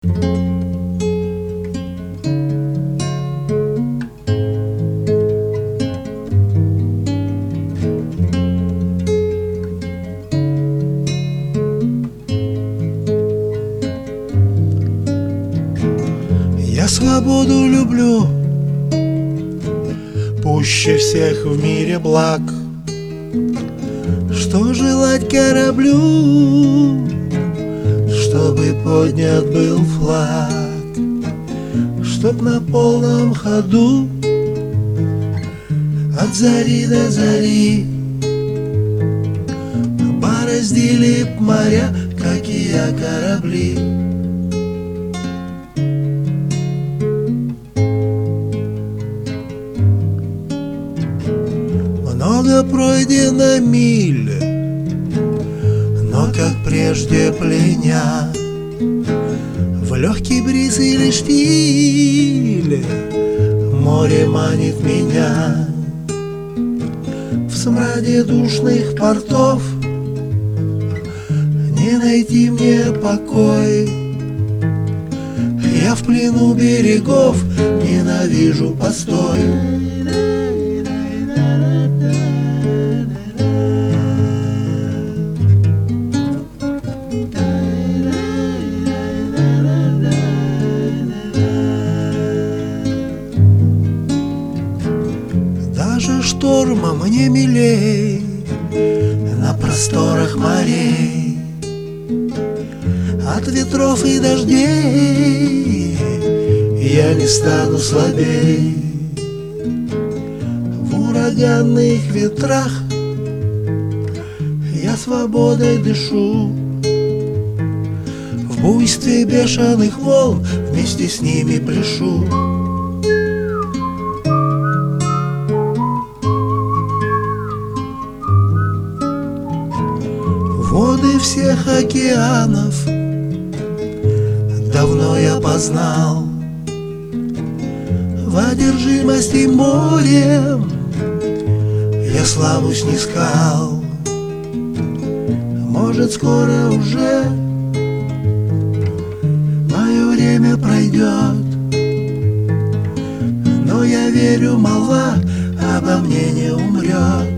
Я свободу люблю пуще всех в мире благ. Что желать кораблю, чтобы поднят был флаг, чтоб на полном ходу от зари до зари бороздили б моря, как и я, корабли. Много пройдено миль, но как прежде пленя в легкий бриз или штиль море манит меня. В смраде душных портов не найти мне покой. Я в плену берегов ненавижу постой. Даже шторма мне милей на просторах морей. От ветров и дождей я не стану слабей. В ураганных ветрах я свободой дышу. В буйстве бешеных волн вместе с ними пляшу. Воды всех океанов давно я познал. В одержимости морем я славу снискал. Может, скоро уже мое время пройдет, но я верю, молва обо мне не умрет.